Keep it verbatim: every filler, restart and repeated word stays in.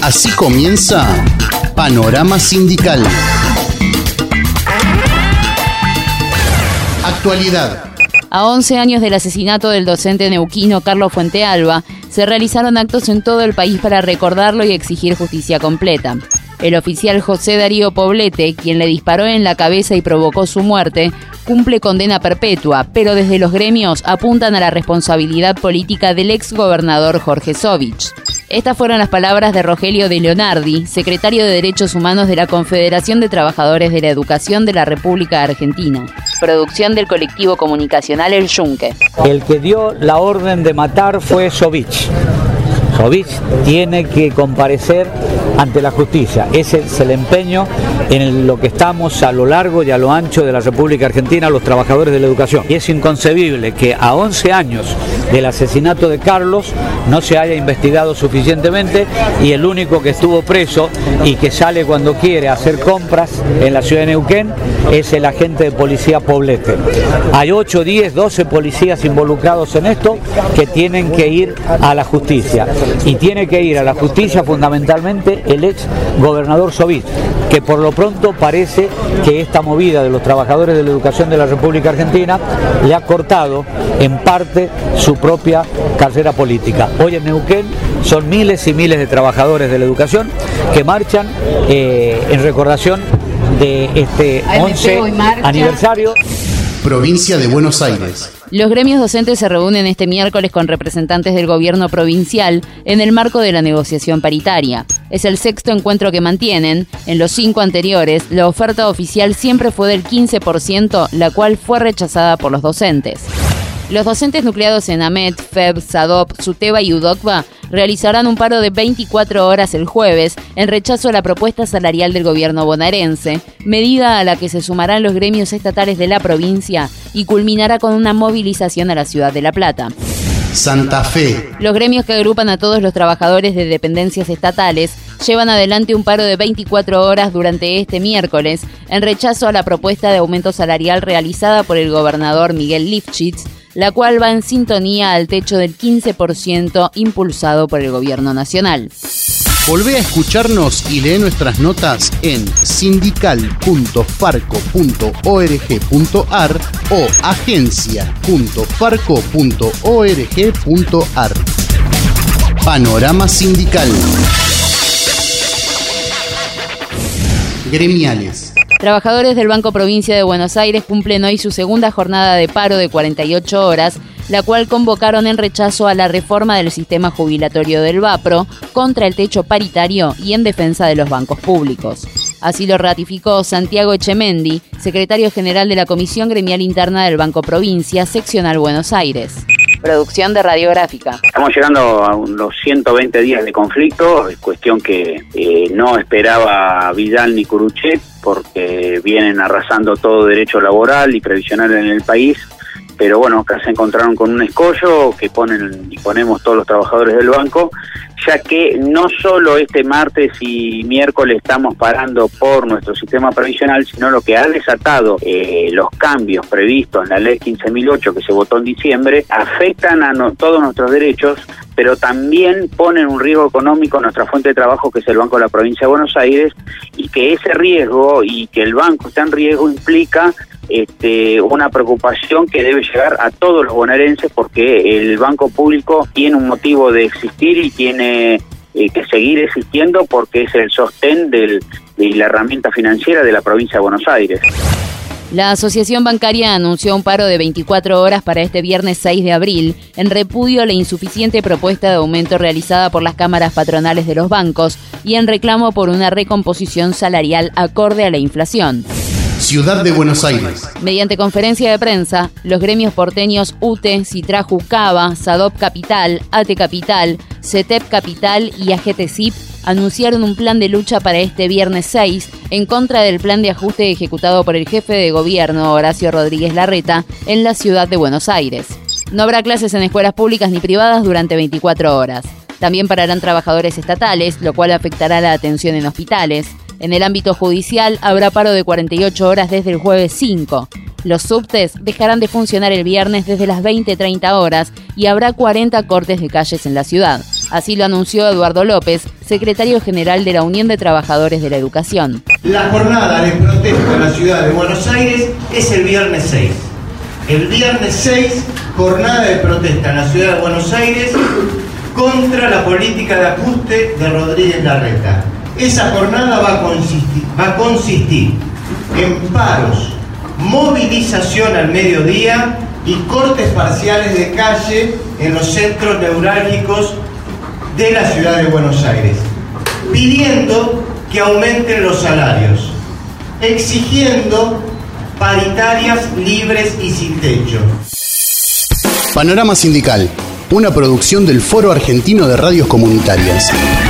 Así comienza Panorama Sindical. Actualidad. A once años del asesinato del docente neuquino Carlos Fuentealba, se realizaron actos en todo el país para recordarlo y exigir justicia completa. El oficial José Darío Poblete, quien le disparó en la cabeza y provocó su muerte, cumple condena perpetua, pero desde los gremios apuntan a la responsabilidad política del exgobernador Jorge Sovich. Estas fueron las palabras de Rogelio de Leonardi, secretario de Derechos Humanos de la Confederación de Trabajadores de la Educación de la República Argentina. Producción del colectivo comunicacional El Yunque. El que dio la orden de matar fue Sovich. Sovich tiene que comparecer ante la justicia. Ese es el empeño en lo que estamos a lo largo y a lo ancho de la República Argentina, los trabajadores de la educación. Y es inconcebible que a once años del asesinato de Carlos no se haya investigado suficientemente y el único que estuvo preso y que sale cuando quiere a hacer compras en la ciudad de Neuquén es el agente de policía Poblete. Hay ocho, diez, doce policías involucrados en esto que tienen que ir a la justicia. Y tiene que ir a la justicia fundamentalmente el ex gobernador Sovich, que por lo pronto parece que esta movida de los trabajadores de la educación de la República Argentina le ha cortado en parte su propia carrera política. Hoy en Neuquén son miles y miles de trabajadores de la educación que marchan eh, en recordación de este once aniversario. Provincia de Buenos Aires. Los gremios docentes se reúnen este miércoles con representantes del gobierno provincial en el marco de la negociación paritaria. Es el sexto encuentro que mantienen. En los cinco anteriores, la oferta oficial siempre fue del quince por ciento, la cual fue rechazada por los docentes. Los docentes nucleados en AMET, FEB, SADOP, SUTEBA y UDOCBA realizarán un paro de veinticuatro horas el jueves en rechazo a la propuesta salarial del gobierno bonaerense, medida a la que se sumarán los gremios estatales de la provincia y culminará con una movilización a la ciudad de La Plata. Santa Fe. Los gremios que agrupan a todos los trabajadores de dependencias estatales llevan adelante un paro de veinticuatro horas durante este miércoles en rechazo a la propuesta de aumento salarial realizada por el gobernador Miguel Lifchitz, la cual va en sintonía al techo del quince por ciento impulsado por el gobierno nacional. Volvé a escucharnos y lee nuestras notas en sindical punto farco punto org punto ar o agencia punto farco punto org punto ar. Panorama Sindical. Gremiales. Trabajadores del Banco Provincia de Buenos Aires cumplen hoy su segunda jornada de paro de cuarenta y ocho horas, la cual convocaron en rechazo a la reforma del sistema jubilatorio del BAPRO, contra el techo paritario y en defensa de los bancos públicos. Así lo ratificó Santiago Echemendi, secretario general de la Comisión Gremial Interna del Banco Provincia, seccional Buenos Aires. Producción de Radiográfica. Estamos llegando a los ciento veinte días de conflicto, cuestión que eh, no esperaba Vidal ni Curuchet, porque vienen arrasando todo derecho laboral y previsional en el país, pero bueno, acá se encontraron con un escollo que ponen y ponemos todos los trabajadores del banco, ya que no solo este martes y miércoles estamos parando por nuestro sistema previsional, sino lo que ha desatado eh, los cambios previstos en la ley quince mil ocho que se votó en diciembre, afectan a no, todos nuestros derechos, pero también ponen un riesgo económico a nuestra fuente de trabajo, que es el Banco de la Provincia de Buenos Aires, y que ese riesgo y que el banco está en riesgo implica Este, una preocupación que debe llegar a todos los bonaerenses, porque el banco público tiene un motivo de existir y tiene eh, que seguir existiendo, porque es el sostén del, de la herramienta financiera de la provincia de Buenos Aires. La Asociación Bancaria anunció un paro de veinticuatro horas para este viernes seis de abril, en repudio a la insuficiente propuesta de aumento realizada por las cámaras patronales de los bancos y en reclamo por una recomposición salarial acorde a la inflación. Ciudad de Buenos Aires. Mediante conferencia de prensa, los gremios porteños U T E, Citraju Cava, SADOP Capital, A T E Capital, CETEP Capital y A G T S I P anunciaron un plan de lucha para este viernes seis en contra del plan de ajuste ejecutado por el jefe de gobierno, Horacio Rodríguez Larreta, en la ciudad de Buenos Aires. No habrá clases en escuelas públicas ni privadas durante veinticuatro horas. También pararán trabajadores estatales, lo cual afectará la atención en hospitales. En el ámbito judicial habrá paro de cuarenta y ocho horas desde el jueves cinco. Los subtes dejarán de funcionar el viernes desde las veinte treinta horas y habrá cuarenta cortes de calles en la ciudad. Así lo anunció Eduardo López, secretario general de la Unión de Trabajadores de la Educación. La jornada de protesta en la ciudad de Buenos Aires es el viernes seis. El viernes seis, jornada de protesta en la ciudad de Buenos Aires contra la política de ajuste de Rodríguez Larreta. Esa jornada va a consistir, va a consistir en paros, movilización al mediodía y cortes parciales de calle en los centros neurálgicos de la ciudad de Buenos Aires, pidiendo que aumenten los salarios, exigiendo paritarias libres y sin techo. Panorama Sindical, una producción del Foro Argentino de Radios Comunitarias.